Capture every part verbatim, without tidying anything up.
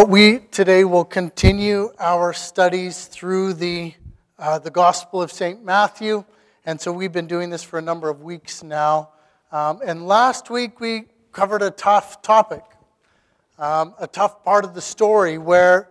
So we today will continue our studies through the uh, the Gospel of Saint Matthew, and so we've been doing this for a number of weeks now. Um, and last week we covered a tough topic, um, a tough part of the story where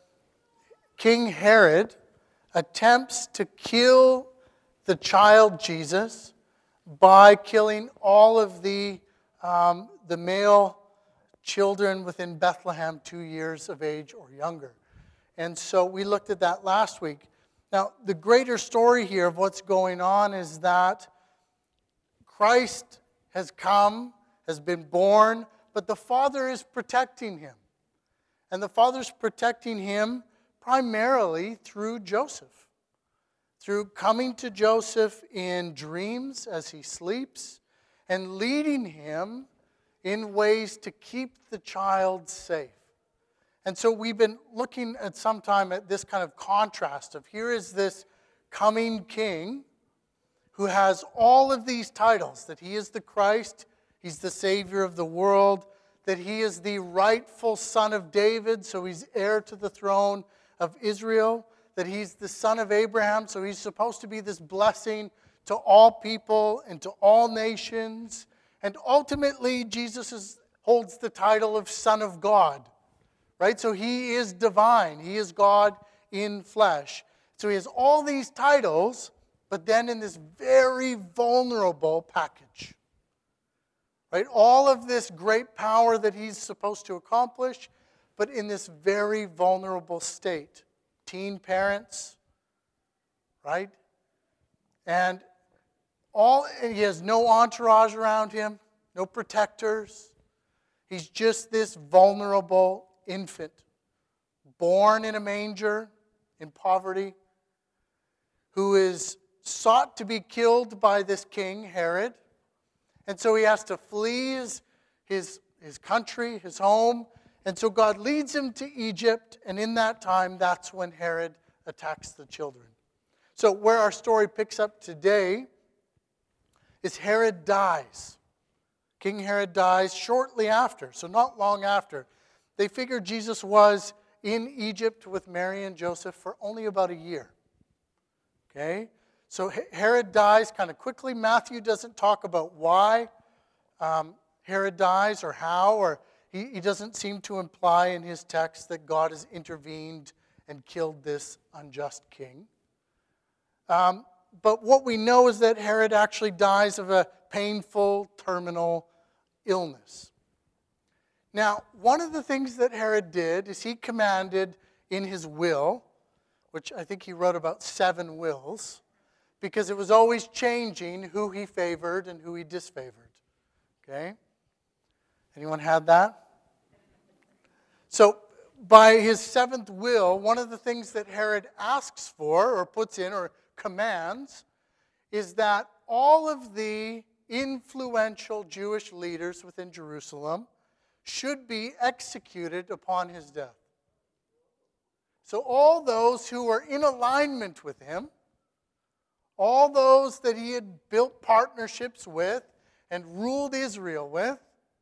King Herod attempts to kill the child Jesus by killing all of the um, the male children within Bethlehem, two years of age or younger. And so we looked at that last week. Now, the greater story here of what's going on is that Christ has come, has been born, but the Father is protecting him. And the Father's protecting him primarily through Joseph. Through coming to Joseph in dreams as he sleeps and leading him in ways to keep the child safe. And so we've been looking at some time at this kind of contrast of here is this coming king who has all of these titles, that he is the Christ, he's the Savior of the world, that he is the rightful son of David, so he's heir to the throne of Israel, that he's the son of Abraham, so he's supposed to be this blessing to all people and to all nations. And ultimately, Jesus is, holds the title of Son of God, right? So he is divine. He is God in flesh. So he has all these titles, but then in this very vulnerable package, right? All of this great power that he's supposed to accomplish, but in this very vulnerable state. Teen parents, right? And all he has no entourage around him, no protectors. He's just this vulnerable infant, born in a manger, in poverty, who is sought to be killed by this king, Herod. And so he has to flee his, his, his country, his home. And so God leads him to Egypt, and in that time, that's when Herod attacks the children. So where our story picks up today is Herod dies. King Herod dies shortly after, so not long after. They figured Jesus was in Egypt with Mary and Joseph for only about a year. Okay? So Herod dies kind of quickly. Matthew doesn't talk about why um, Herod dies or how, or he, he doesn't seem to imply in his text that God has intervened and killed this unjust king. Um, But what we know is that Herod actually dies of a painful terminal illness. Now, one of the things that Herod did is he commanded in his will, which I think he wrote about seven wills, because it was always changing who he favored and who he disfavored. Okay? Anyone had that? So, by his seventh will, one of the things that Herod asks for or puts in or commands is that all of the influential Jewish leaders within Jerusalem should be executed upon his death. So all those who were in alignment with him, all those that he had built partnerships with and ruled Israel with,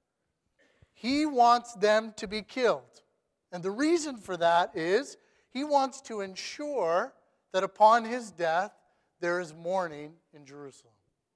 he wants them to be killed. And the reason for that is he wants to ensure that upon his death, there is mourning in Jerusalem.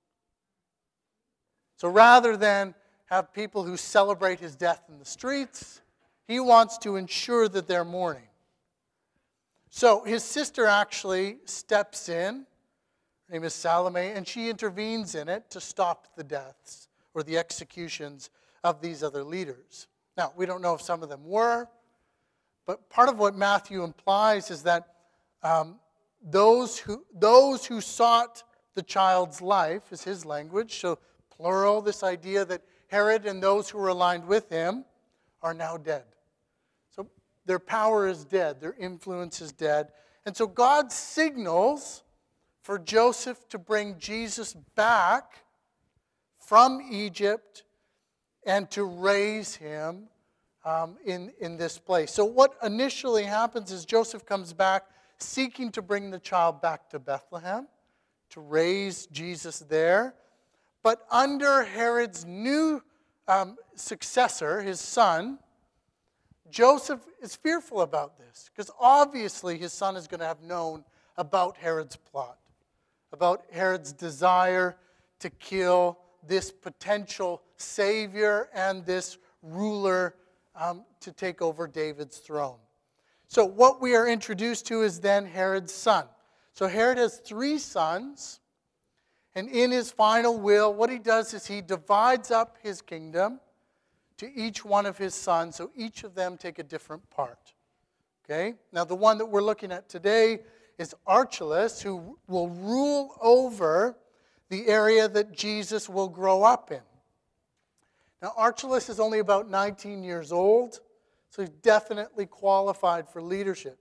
So rather than have people who celebrate his death in the streets, he wants to ensure that they're mourning. So his sister actually steps in, her name is Salome, and she intervenes in it to stop the deaths or the executions of these other leaders. Now, we don't know if some of them were, but part of what Matthew implies is that um, Those who, those who sought the child's life is his language. So plural, this idea that Herod and those who were aligned with him are now dead. So their power is dead. Their influence is dead. And so God signals for Joseph to bring Jesus back from Egypt and to raise him um, in, in this place. So what initially happens is Joseph comes back seeking to bring the child back to Bethlehem, to raise Jesus there. But under Herod's new um, successor, his son, Joseph is fearful about this because obviously his son is going to have known about Herod's plot, about Herod's desire to kill this potential savior and this ruler um, to take over David's throne. So what we are introduced to is then Herod's son. So Herod has three sons, and in his final will, what he does is he divides up his kingdom to each one of his sons, so each of them take a different part. Okay? Now the one that we're looking at today is Archelaus, who will rule over the area that Jesus will grow up in. Now Archelaus is only about nineteen years old, so he's definitely qualified for leadership.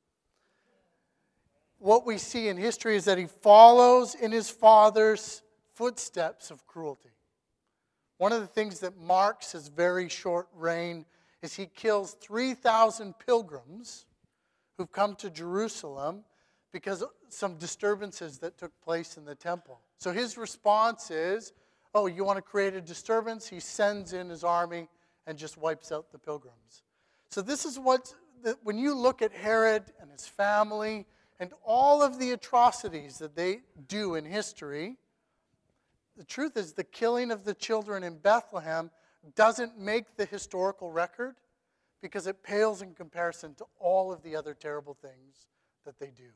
What we see in history is that he follows in his father's footsteps of cruelty. One of the things that marks his very short reign is he kills three thousand pilgrims who've come to Jerusalem because of some disturbances that took place in the temple. So his response is, oh, you want to create a disturbance? He sends in his army and just wipes out the pilgrims. So this is what, when you look at Herod and his family and all of the atrocities that they do in history, the truth is the killing of the children in Bethlehem doesn't make the historical record because it pales in comparison to all of the other terrible things that they do.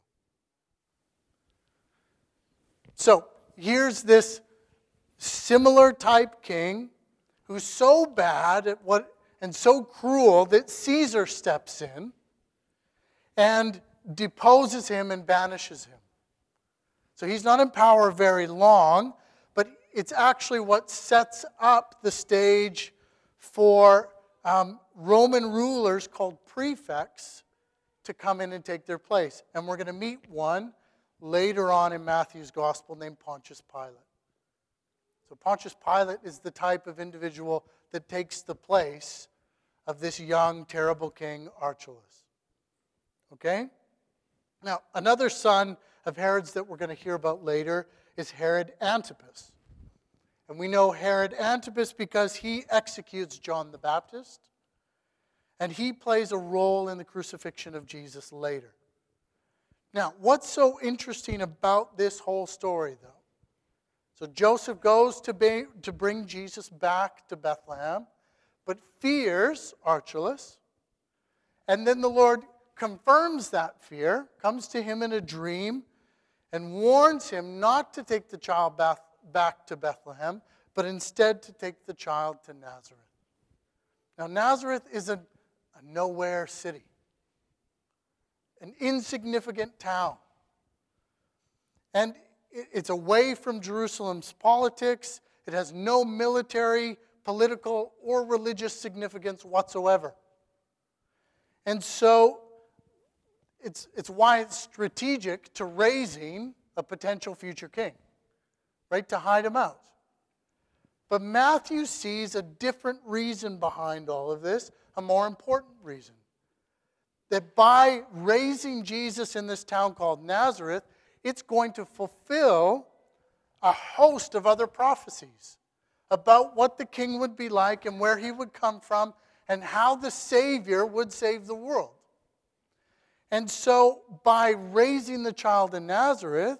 So here's this similar type king who's so bad at what and so cruel that Caesar steps in and deposes him and banishes him. So he's not in power very long, but it's actually what sets up the stage for um, Roman rulers called prefects to come in and take their place. And we're going to meet one later on in Matthew's gospel named Pontius Pilate. So Pontius Pilate is the type of individual that takes the place of this young, terrible king, Archelaus. Okay? Now, another son of Herod's that we're going to hear about later is Herod Antipas. And we know Herod Antipas because he executes John the Baptist, and he plays a role in the crucifixion of Jesus later. Now, what's so interesting about this whole story, though? So Joseph goes to, be, to bring Jesus back to Bethlehem, but fears Archelaus. And then the Lord confirms that fear, comes to him in a dream, and warns him not to take the child back, back to Bethlehem, but instead to take the child to Nazareth. Now, Nazareth is a, a nowhere city, an insignificant town. And it's away from Jerusalem's politics. It has no military, political, or religious significance whatsoever. And so it's, it's why it's strategic to raising a potential future king, right? To hide him out. But Matthew sees a different reason behind all of this, a more important reason. That by raising Jesus in this town called Nazareth, it's going to fulfill a host of other prophecies about what the king would be like and where he would come from and how the Savior would save the world. And so by raising the child in Nazareth,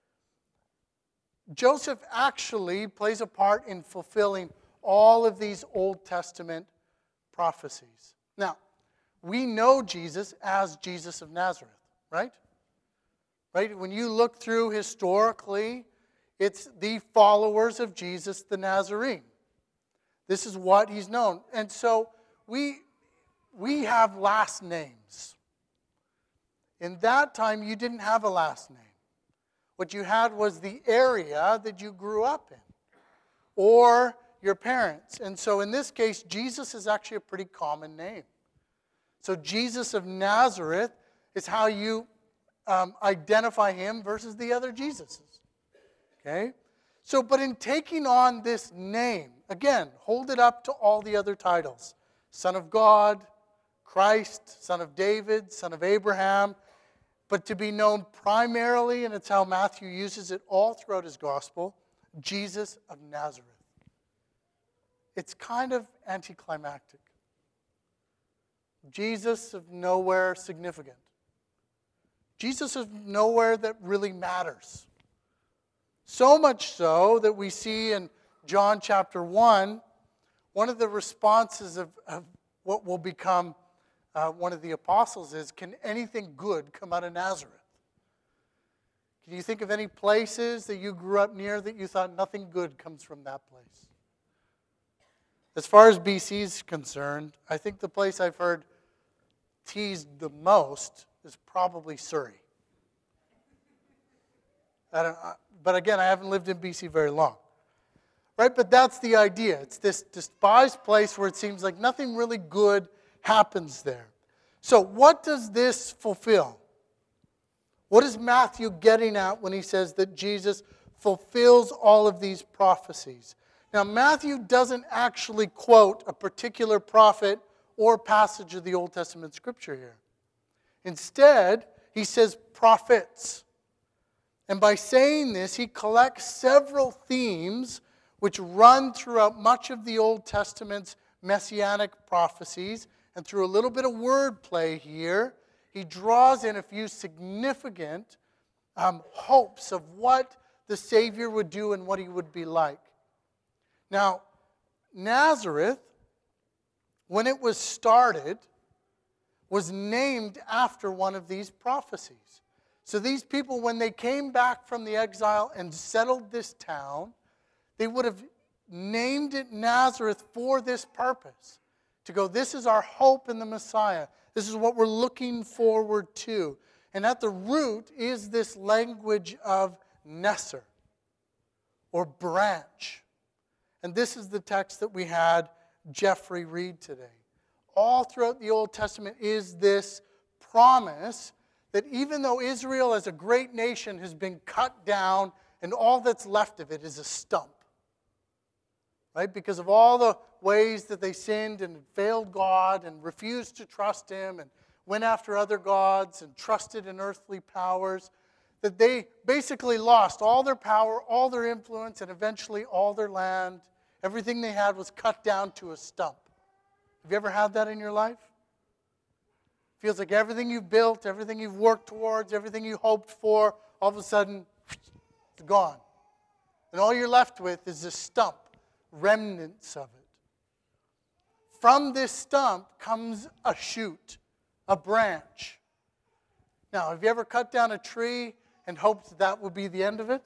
Joseph actually plays a part in fulfilling all of these Old Testament prophecies. Now, we know Jesus as Jesus of Nazareth, right? Right? When you look through historically, it's the followers of Jesus the Nazarene. This is what he's known. And so we, we have last names. In that time, you didn't have a last name. What you had was the area that you grew up in, or your parents. And so in this case, Jesus is actually a pretty common name. So Jesus of Nazareth is how you um, identify him versus the other Jesuses. Okay? So, but in taking on this name, again, hold it up to all the other titles. Son of God, Christ, Son of David, Son of Abraham. But to be known primarily, and it's how Matthew uses it all throughout his gospel, Jesus of Nazareth. It's kind of anticlimactic. Jesus of nowhere significant. Jesus of nowhere that really matters. So much so that we see in John chapter one, one of the responses of, of what will become uh, one of the apostles is, can anything good come out of Nazareth? Can you think of any places that you grew up near that you thought nothing good comes from that place? As far as B C is concerned, I think the place I've heard teased the most is probably Surrey. I don't, but again, I haven't lived in B C very long. Right? But that's the idea. It's this despised place where it seems like nothing really good happens there. So what does this fulfill? What is Matthew getting at when he says that Jesus fulfills all of these prophecies? Now, Matthew doesn't actually quote a particular prophet or passage of the Old Testament scripture here. Instead, he says prophets. And by saying this, he collects several themes which run throughout much of the Old Testament's messianic prophecies. And through a little bit of wordplay here, he draws in a few significant um, hopes of what the Savior would do and what he would be like. Now, Nazareth, when it was started, was named after one of these prophecies. So these people, when they came back from the exile and settled this town, they would have named it Nazareth for this purpose. To go, this is our hope in the Messiah. This is what we're looking forward to. And at the root is this language of Nesser, or branch. And this is the text that we had Jeffrey read today. All throughout the Old Testament is this promise that even though Israel as a great nation has been cut down and all that's left of it is a stump, right? Because of all the ways that they sinned and failed God and refused to trust Him and went after other gods and trusted in earthly powers, that they basically lost all their power, all their influence, and eventually all their land. Everything they had was cut down to a stump. Have you ever had that in your life? Feels like everything you've built, everything you've worked towards, everything you hoped for, all of a sudden, it's gone. And all you're left with is a stump, remnants of it. From this stump comes a shoot, a branch. Now, have you ever cut down a tree and hoped that would be the end of it?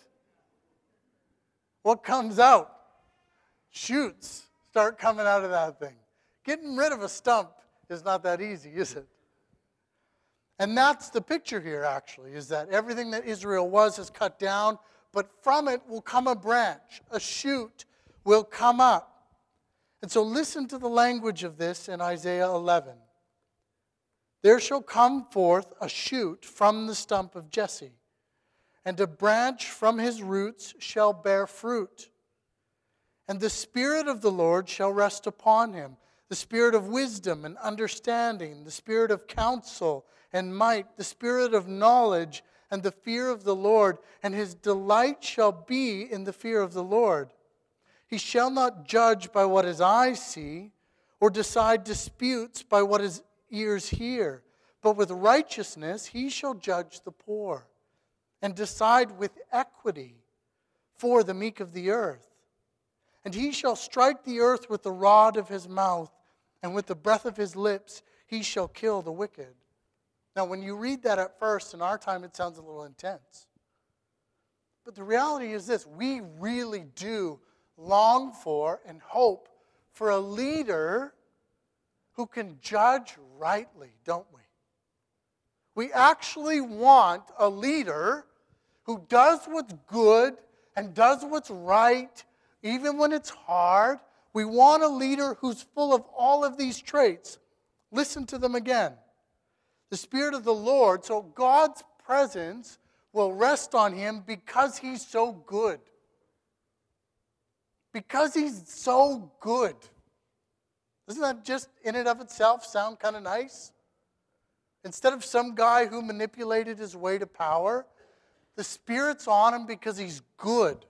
What comes out? Shoots start coming out of that thing. Getting rid of a stump is not that easy, is it? And that's the picture here, actually, is that everything that Israel was is cut down, but from it will come a branch, a shoot will come up. And so listen to the language of this in Isaiah eleven. There shall come forth a shoot from the stump of Jesse, and a branch from his roots shall bear fruit. And the Spirit of the Lord shall rest upon him, the Spirit of wisdom and understanding, the Spirit of counsel and might, the Spirit of knowledge and the fear of the Lord, and his delight shall be in the fear of the Lord. He shall not judge by what his eyes see, or decide disputes by what his ears hear, but with righteousness he shall judge the poor, and decide with equity for the meek of the earth. And he shall strike the earth with the rod of his mouth, and with the breath of his lips he shall kill the wicked. Now, when you read that at first, in our time, it sounds a little intense. But the reality is this: we really do long for and hope for a leader who can judge rightly, don't we? We actually want a leader who does what's good and does what's right, even when it's hard. We want a leader who's full of all of these traits. Listen to them again. The Spirit of the Lord, so God's presence will rest on him because he's so good. Because he's so good. Doesn't that just in and of itself sound kind of nice? Instead of some guy who manipulated his way to power, the Spirit's on him because he's good.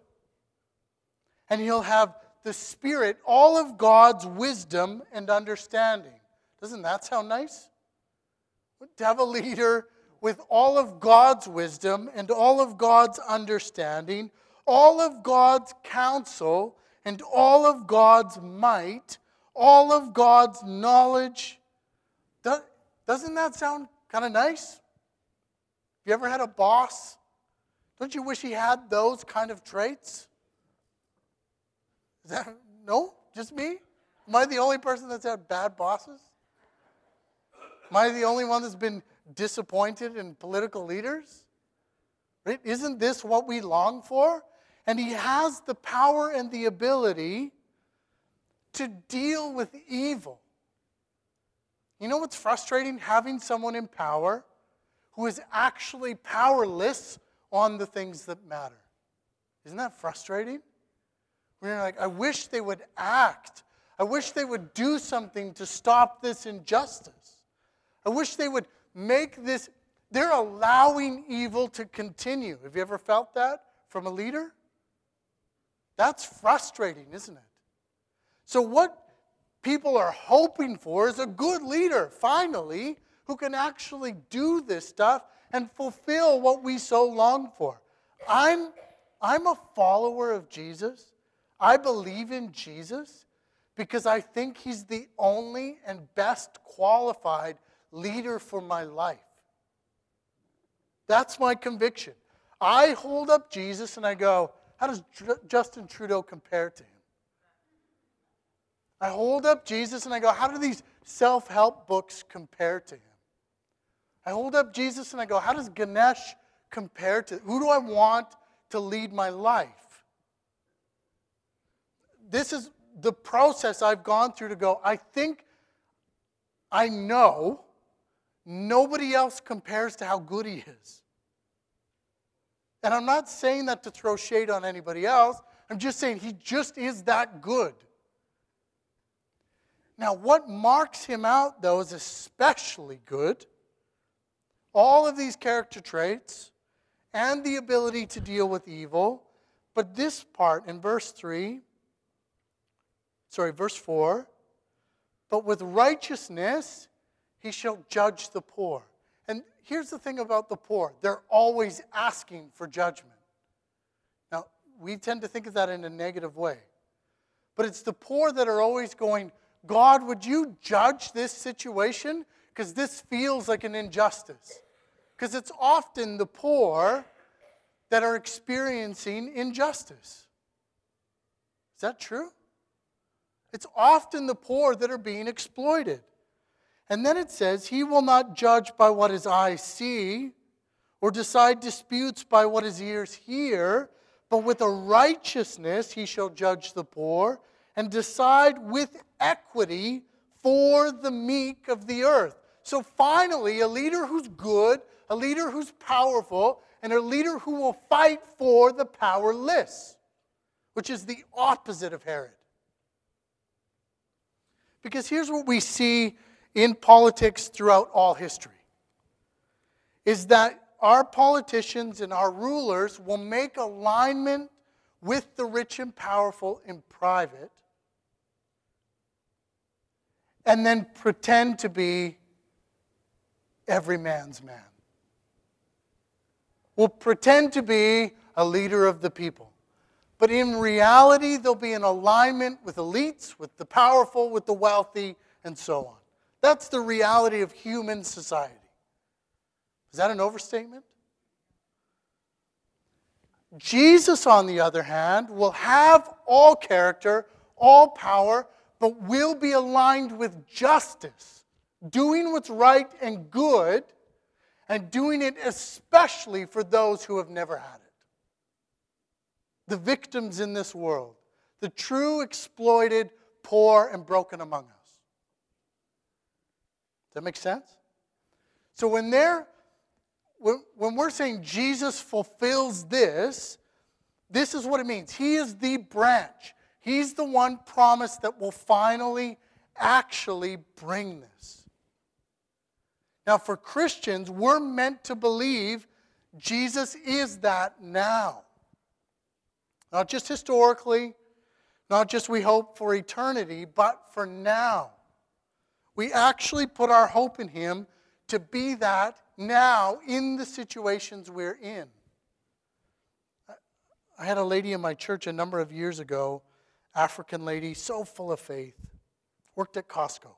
And he'll have the Spirit, all of God's wisdom and understanding. Doesn't that sound nice? To have a leader with all of God's wisdom and all of God's understanding, all of God's counsel and all of God's might, all of God's knowledge. Doesn't that sound kind of nice? Have you ever had a boss? Don't you wish he had those kind of traits? Is that, no? Just me? Am I the only person that's had bad bosses? Am I the only one that's been disappointed in political leaders? Right? Isn't this what we long for? And he has the power and the ability to deal with evil. You know what's frustrating? Having someone in power who is actually powerless on the things that matter. Isn't that frustrating? We're like, I wish they would act. I wish they would do something to stop this injustice. I wish they would make this, they're allowing evil to continue. Have you ever felt that from a leader? That's frustrating, isn't it? So what people are hoping for is a good leader, finally, who can actually do this stuff and fulfill what we so long for. I'm, I'm a follower of Jesus. I believe in Jesus because I think he's the only and best qualified leader for my life. That's my conviction. I hold up Jesus and I go, how does Justin Trudeau compare to him? I hold up Jesus and I go, how do these self-help books compare to him? I hold up Jesus and I go, how does Ganesh compare to, who do I want to lead my life? This is the process I've gone through to go, I think I know nobody else compares to how good he is. And I'm not saying that to throw shade on anybody else. I'm just saying he just is that good. Now, what marks him out, though, is especially good. All of these character traits and the ability to deal with evil. But this part in verse three, sorry, verse four, but with righteousness he shall judge the poor. And here's the thing about the poor. They're always asking for judgment. Now, we tend to think of that in a negative way. But it's the poor that are always going, God, would you judge this situation? Because this feels like an injustice. Because it's often the poor that are experiencing injustice. Is that true? It's often the poor that are being exploited. And then it says, he will not judge by what his eyes see, or decide disputes by what his ears hear, but with a righteousness he shall judge the poor, and decide with equity for the meek of the earth. So finally, a leader who's good, a leader who's powerful, and a leader who will fight for the powerless, which is the opposite of Herod. Because here's what we see in politics throughout all history, is that our politicians and our rulers will make alignment with the rich and powerful in private, and then pretend to be every man's man. Will pretend to be a leader of the people. But in reality, they'll be in alignment with elites, with the powerful, with the wealthy, and so on. That's the reality of human society. Is that an overstatement? Jesus, on the other hand, will have all character, all power, but will be aligned with justice, doing what's right and good, and doing it especially for those who have never had it. The victims in this world, the true exploited, poor, and broken among us. Does that make sense? So when they're, when, when we're saying Jesus fulfills this, this is what it means. He is the branch. He's the one promised that will finally actually bring this. Now, for Christians, we're meant to believe Jesus is that now. Not just historically, not just we hope for eternity, but for now. We actually put our hope in him to be that now in the situations we're in. I had a lady in my church a number of years ago, African lady, so full of faith, worked at Costco.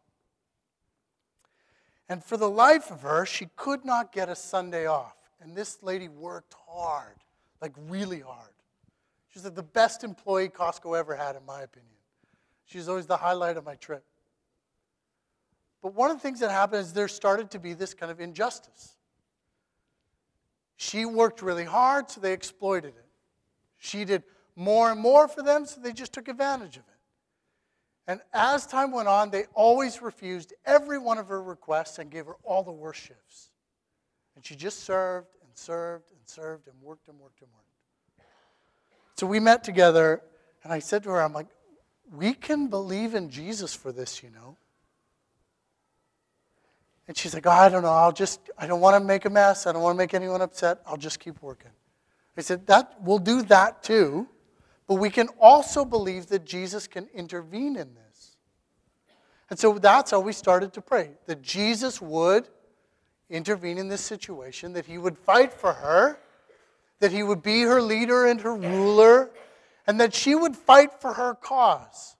And for the life of her, she could not get a Sunday off. And this lady worked hard, like really hard. She's the best employee Costco ever had, in my opinion. She's always the highlight of my trip. But one of the things that happened is there started to be this kind of injustice. She worked really hard, so they exploited it. She did more and more for them, so they just took advantage of it. And as time went on, they always refused every one of her requests and gave her all the worst shifts. And she just served and served and served and worked and worked and worked. So we met together, and I said to her, I'm like, we can believe in Jesus for this, you know. And she's like, oh, I don't know, I'll just, I don't want to make a mess. I don't want to make anyone upset. I'll just keep working. I said, that we'll do that too, but we can also believe that Jesus can intervene in this. And so that's how we started to pray, that Jesus would intervene in this situation, that he would fight for her, that he would be her leader and her ruler, and that she would fight for her cause.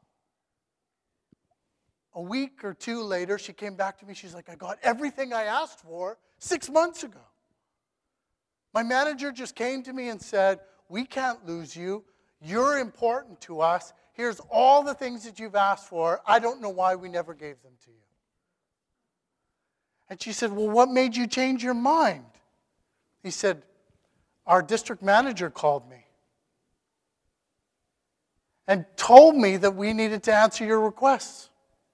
A week or two later, she came back to me. She's like, I got everything I asked for six months ago. My manager just came to me and said, we can't lose you. You're important to us. Here's all the things that you've asked for. I don't know why we never gave them to you. And she said, well, what made you change your mind? He said, our district manager called me and told me that we needed to answer your requests.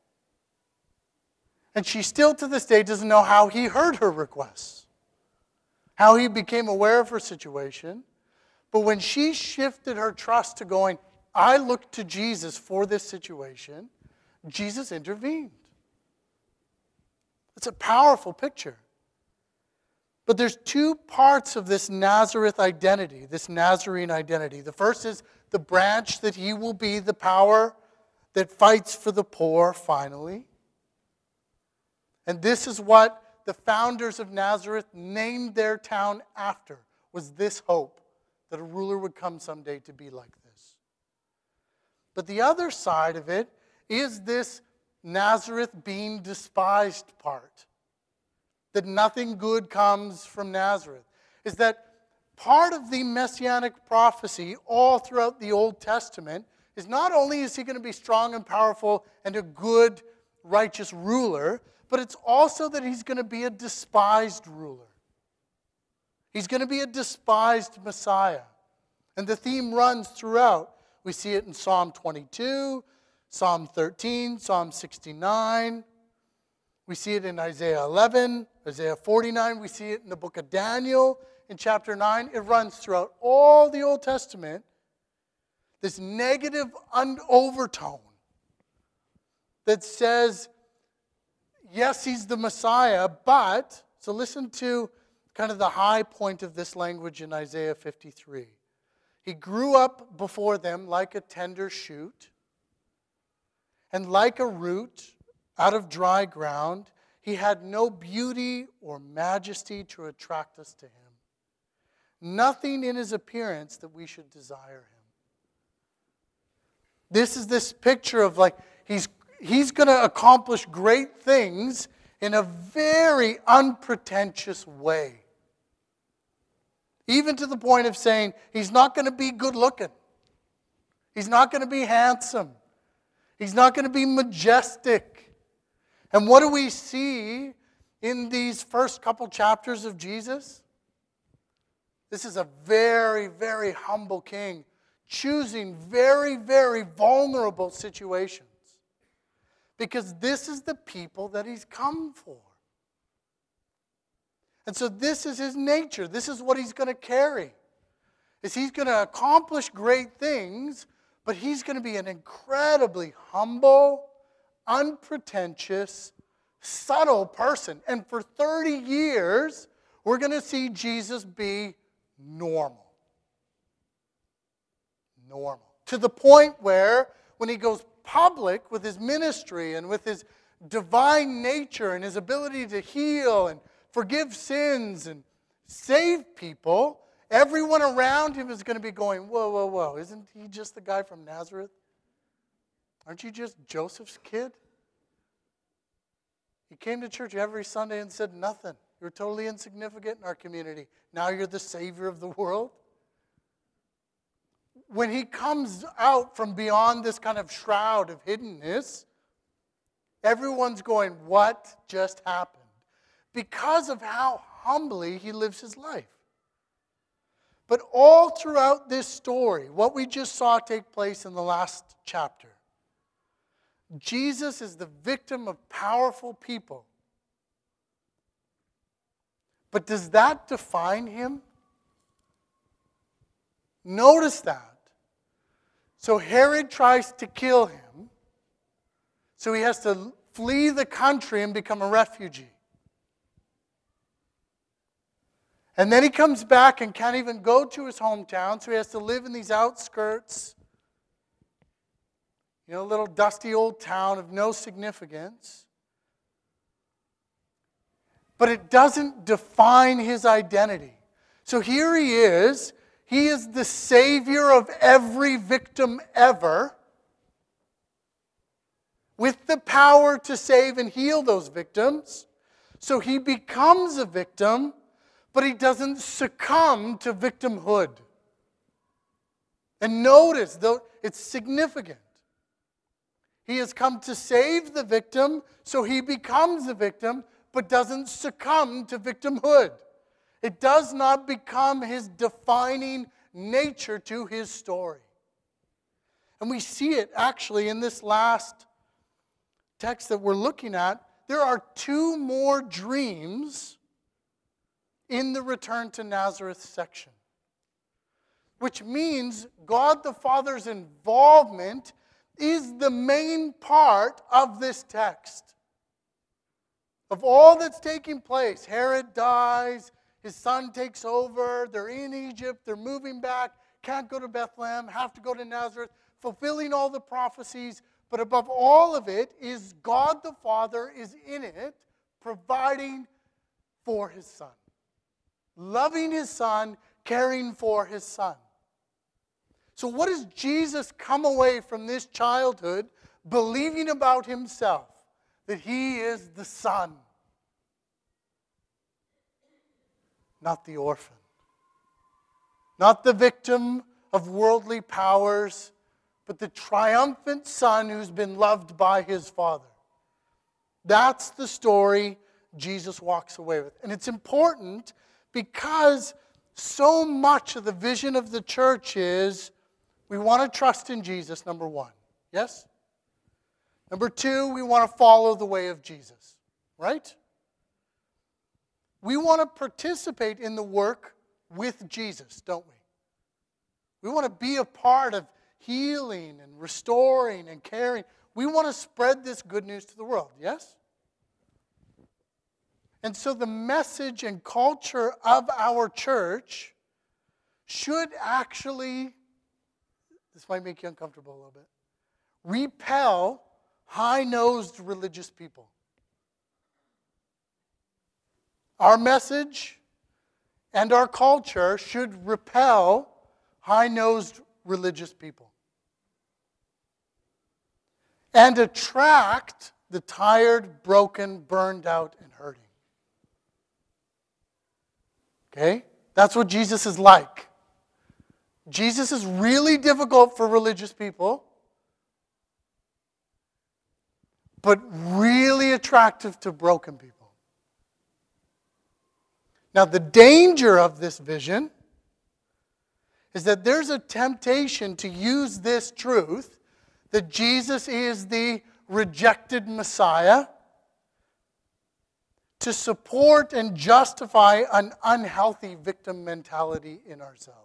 And she still to this day doesn't know how he heard her requests, how he became aware of her situation. But when she shifted her trust to going, I look to Jesus for this situation, Jesus intervened. It's a powerful picture. But there's two parts of this Nazareth identity, this Nazarene identity. The first is the branch that he will be the power that fights for the poor finally. And this is what the founders of Nazareth named their town after, was this hope that a ruler would come someday to be like this. But the other side of it is this Nazareth being despised part. That nothing good comes from Nazareth. Is that part of the messianic prophecy all throughout the Old Testament is not only is he going to be strong and powerful and a good, righteous ruler, but it's also that he's going to be a despised ruler. He's going to be a despised Messiah. And the theme runs throughout. We see it in Psalm twenty-two, Psalm thirteen, Psalm sixty-nine. We see it in Isaiah eleven, Isaiah forty-nine. We see it in the book of Daniel in chapter nine. It runs throughout all the Old Testament. This negative overtone that says, yes, he's the Messiah, but, so listen to kind of the high point of this language in Isaiah fifty-three. He grew up before them like a tender shoot, and like a root out of dry ground. He had no beauty or majesty to attract us to him. Nothing in his appearance that we should desire him. This is this picture of like, he's He's going to accomplish great things in a very unpretentious way. Even to the point of saying he's not going to be good looking. He's not going to be handsome. He's not going to be majestic. And what do we see in these first couple chapters of Jesus? This is a very, very humble king choosing very, very vulnerable situations. Because this is the people that he's come for. And so this is his nature. This is what he's going to carry. Is he's going to accomplish great things, but he's going to be an incredibly humble, unpretentious, subtle person. And for thirty years, we're going to see Jesus be normal. Normal. To the point where when he goes public with his ministry and with his divine nature and his ability to heal and forgive sins and save people, everyone around him is going to be going, whoa, whoa, whoa, isn't he just the guy from Nazareth? Aren't you just Joseph's kid? He came to church every Sunday and said nothing. You're totally insignificant in our community. Now you're the Savior of the world. When he comes out from beyond this kind of shroud of hiddenness, everyone's going, what just happened? Because of how humbly he lives his life. But all throughout this story, what we just saw take place in the last chapter, Jesus is the victim of powerful people. But does that define him? Notice that. So Herod tries to kill him, so he has to flee the country and become a refugee. And then he comes back and can't even go to his hometown, so he has to live in these outskirts, you know, a little dusty old town of no significance. But it doesn't define his identity. So here he is. He is the Savior of every victim ever, with the power to save and heal those victims. So he becomes a victim, but he doesn't succumb to victimhood. And notice, though, it's significant. He has come to save the victim, so he becomes a victim, but doesn't succumb to victimhood. It does not become his defining nature to his story. And we see it actually in this last text that we're looking at. There are two more dreams in the Return to Nazareth section, which means God the Father's involvement is the main part of this text. Of all that's taking place, Herod dies, his son takes over, they're in Egypt, they're moving back, can't go to Bethlehem, have to go to Nazareth, fulfilling all the prophecies. But above all of it is God the Father is in it, providing for his son. Loving his son, caring for his son. So what does Jesus come away from this childhood believing about himself? That he is the son, not the orphan. Not the victim of worldly powers, but the triumphant son who's been loved by his father. That's the story Jesus walks away with. And it's important because so much of the vision of the church is we want to trust in Jesus, number one. Yes? Number two, we want to follow the way of Jesus. Right? We want to participate in the work with Jesus, don't we? We want to be a part of healing and restoring and caring. We want to spread this good news to the world, yes? And so the message and culture of our church should actually, this might make you uncomfortable a little bit, repel high-nosed religious people. Our message and our culture should repel high-nosed religious people and attract the tired, broken, burned out, and hurting. Okay? That's what Jesus is like. Jesus is really difficult for religious people, but really attractive to broken people. Now, the danger of this vision is that there's a temptation to use this truth that Jesus is the rejected Messiah to support and justify an unhealthy victim mentality in ourselves.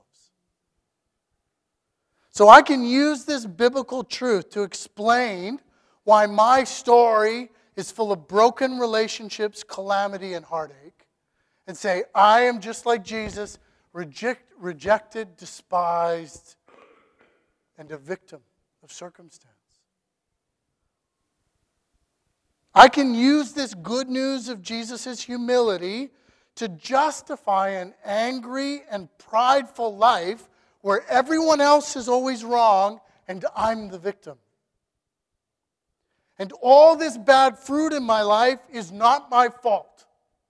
So I can use this biblical truth to explain why my story is full of broken relationships, calamity, and heartache, and say, I am just like Jesus, reject, rejected, despised, and a victim of circumstance. I can use this good news of Jesus' humility to justify an angry and prideful life where everyone else is always wrong and I'm the victim. And all this bad fruit in my life is not my fault.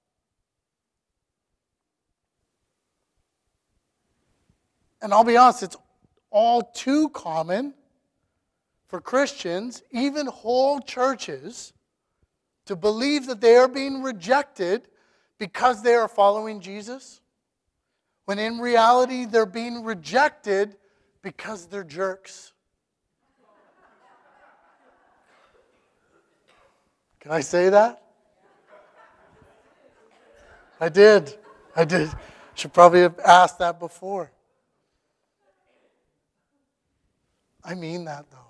And I'll be honest, it's all too common for Christians, even whole churches, to believe that they are being rejected because they are following Jesus, when in reality they're being rejected because they're jerks. Can I say that? I did. I did. Should probably have asked that before. I mean that, though.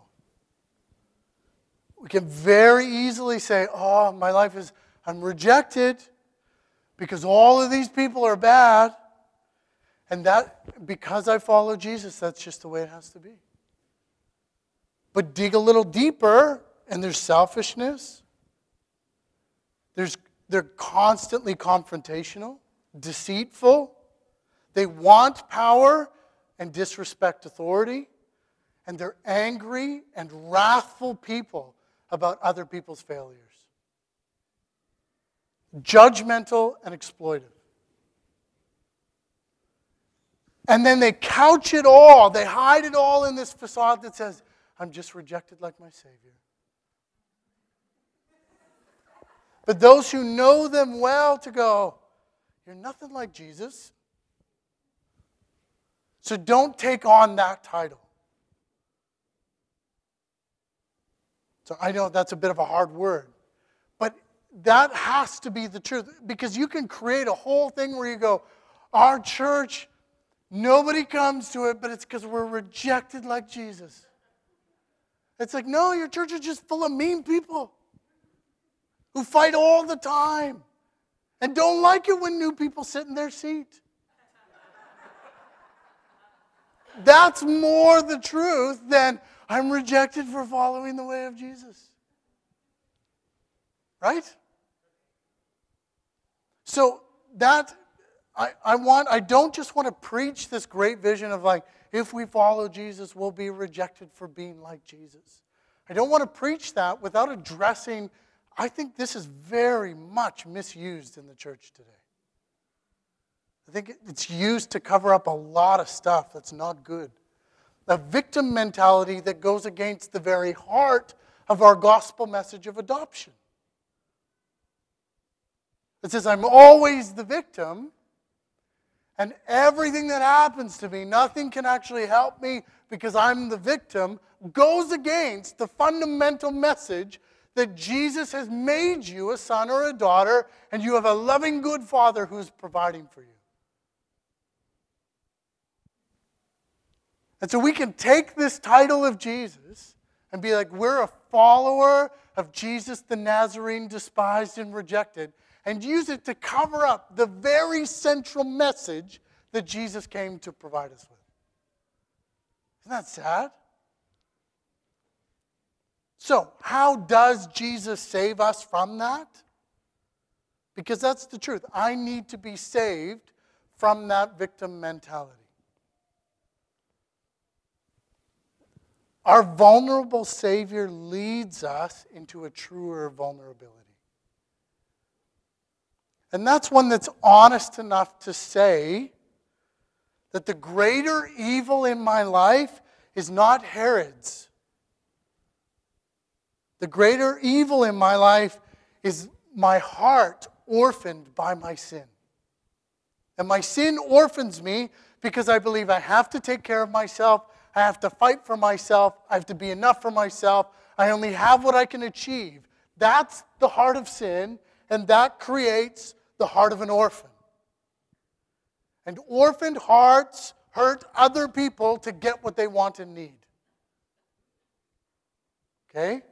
We can very easily say, oh, my life is, I'm rejected because all of these people are bad. And that, because I follow Jesus, that's just the way it has to be. But dig a little deeper, and there's selfishness. There's, they're constantly confrontational, deceitful. They want power and disrespect authority. And they're angry and wrathful people about other people's failures. Judgmental and exploitive. And then they couch it all, they hide it all in this facade that says, I'm just rejected like my Savior. But those who know them well to go, you're nothing like Jesus. So don't take on that title. So I know that's a bit of a hard word. But that has to be the truth. Because you can create a whole thing where you go, our church, nobody comes to it, but it's because we're rejected like Jesus. It's like, no, your church is just full of mean people who fight all the time and don't like it when new people sit in their seat. That's more the truth than I'm rejected for following the way of Jesus. Right? So that I, I want I don't just want to preach this great vision of like, if we follow Jesus, we'll be rejected for being like Jesus. I don't want to preach that without addressing, I think this is very much misused in the church today. I think it's used to cover up a lot of stuff that's not good. A victim mentality that goes against the very heart of our gospel message of adoption. It says, I'm always the victim, and everything that happens to me, nothing can actually help me because I'm the victim, goes against the fundamental message that Jesus has made you a son or a daughter, and you have a loving, good Father who's providing for you. And so we can take this title of Jesus and be like, we're a follower of Jesus the Nazarene, despised and rejected, and use it to cover up the very central message that Jesus came to provide us with. Isn't that sad? So, how does Jesus save us from that? Because that's the truth. I need to be saved from that victim mentality. Our vulnerable Savior leads us into a truer vulnerability. And that's one that's honest enough to say that the greater evil in my life is not Herod's. The greater evil in my life is my heart orphaned by my sin. And my sin orphans me because I believe I have to take care of myself. I have to fight for myself. I have to be enough for myself. I only have what I can achieve. That's the heart of sin, and that creates the heart of an orphan. And orphaned hearts hurt other people to get what they want and need. Okay?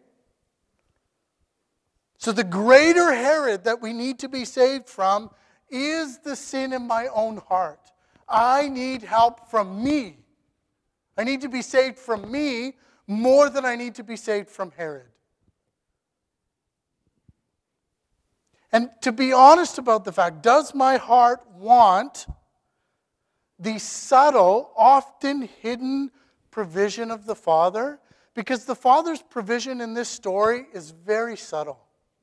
So the greater Herod that we need to be saved from is the sin in my own heart. I need help from me. I need to be saved from me more than I need to be saved from Herod. And to be honest about the fact, does my heart want the subtle, often hidden provision of the Father? Because the Father's provision in this story is very subtle.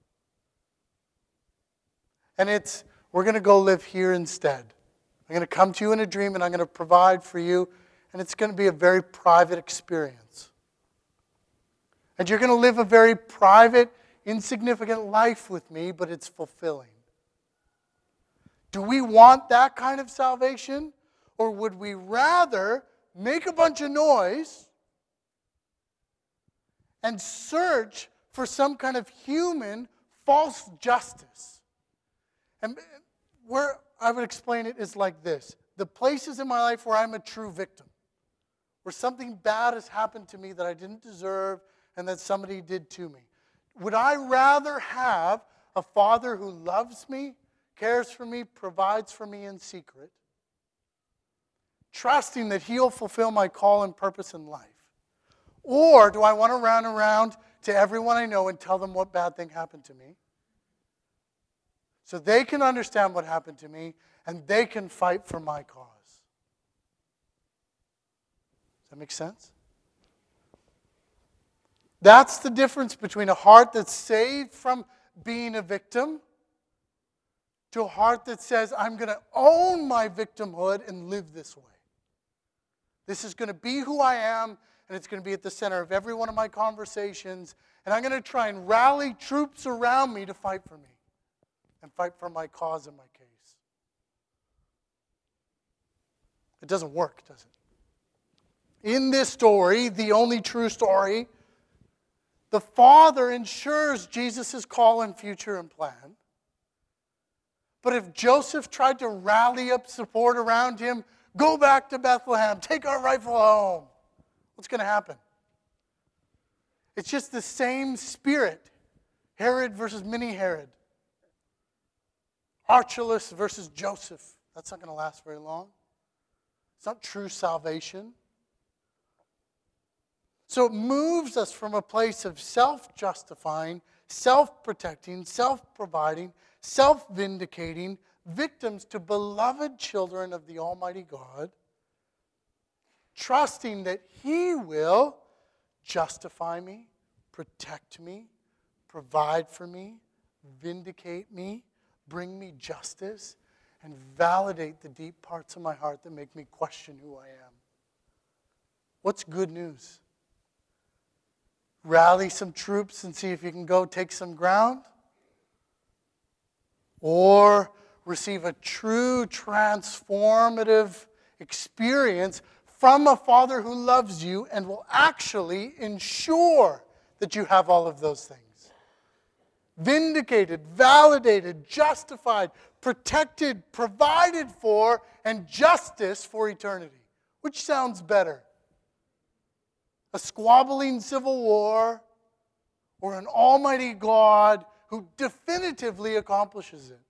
And it's, we're going to go live here instead. I'm going to come to you in a dream and I'm going to provide for you. And it's going to be a very private experience. And you're going to live a very private, insignificant life with me, but it's fulfilling. Do we want that kind of salvation? Or would we rather make a bunch of noise and search for some kind of human false justice? And where I would explain it is like this. The places in my life where I'm a true victim, where something bad has happened to me that I didn't deserve and that somebody did to me. Would I rather have a Father who loves me, cares for me, provides for me in secret, trusting that He'll fulfill my call and purpose in life? Or do I want to run around to everyone I know and tell them what bad thing happened to me, so they can understand what happened to me and they can fight for my cause? Does that make sense? That's the difference between a heart that's saved from being a victim to a heart that says, I'm going to own my victimhood and live this way. This is going to be who I am, and it's going to be at the center of every one of my conversations, and I'm going to try and rally troops around me to fight for me and fight for my cause and my case. It doesn't work, does it? In this story, the only true story, the Father ensures Jesus' call and future and plan. But if Joseph tried to rally up support around him, go back to Bethlehem, take our rightful home, what's going to happen? It's just the same spirit. Herod versus mini Herod. Archelaus versus Joseph. That's not going to last very long. It's not true salvation. So it moves us from a place of self-justifying, self-protecting, self-providing, self-vindicating victims to beloved children of the Almighty God, trusting that He will justify me, protect me, provide for me, vindicate me, bring me justice, and validate the deep parts of my heart that make me question who I am. What's good news? Rally some troops and see if you can go take some ground? Or receive a true transformative experience from a Father who loves you and will actually ensure that you have all of those things. Vindicated, validated, justified, protected, provided for, and justice for eternity. Which sounds better? A squabbling civil war or an almighty God who definitively accomplishes it?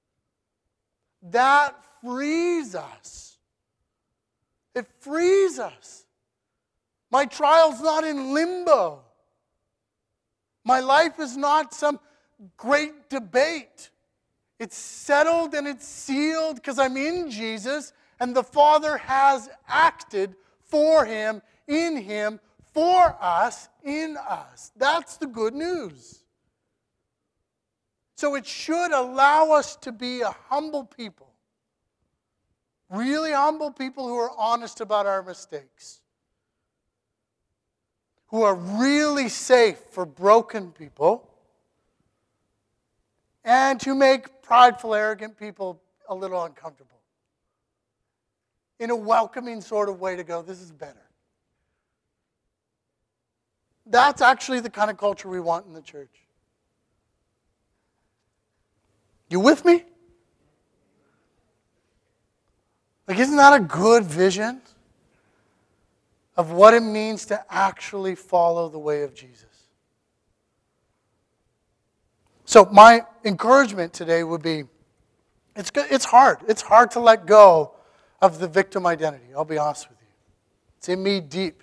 That frees us. It frees us. My trial's not in limbo. My life is not some great debate. It's settled and it's sealed because I'm in Jesus and the Father has acted for Him, in Him, for us, in us. That's the good news. So it should allow us to be a humble people. Really humble people who are honest about our mistakes. Who are really safe for broken people. And who make prideful, arrogant people a little uncomfortable. In a welcoming sort of way to go, this is better. That's actually the kind of culture we want in the church. You with me? Like, isn't that a good vision of what it means to actually follow the way of Jesus? So my encouragement today would be, it's good, it's hard. It's hard to let go of the victim identity. I'll be honest with you. It's in me deep.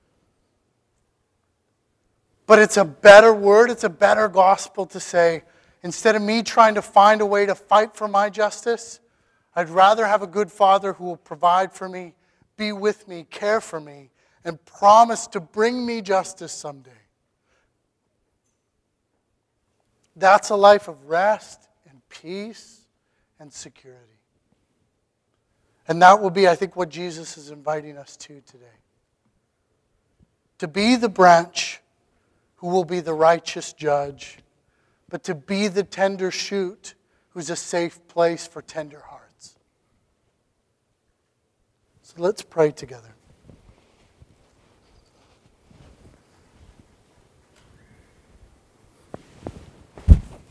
But it's a better word, it's a better gospel to say, instead of me trying to find a way to fight for my justice, I'd rather have a good Father who will provide for me, be with me, care for me, and promise to bring me justice someday. That's a life of rest and peace and security. And that will be, I think, what Jesus is inviting us to today. To be the branch who will be the righteous judge, but to be the tender shoot who's a safe place for tender hearts. So let's pray together.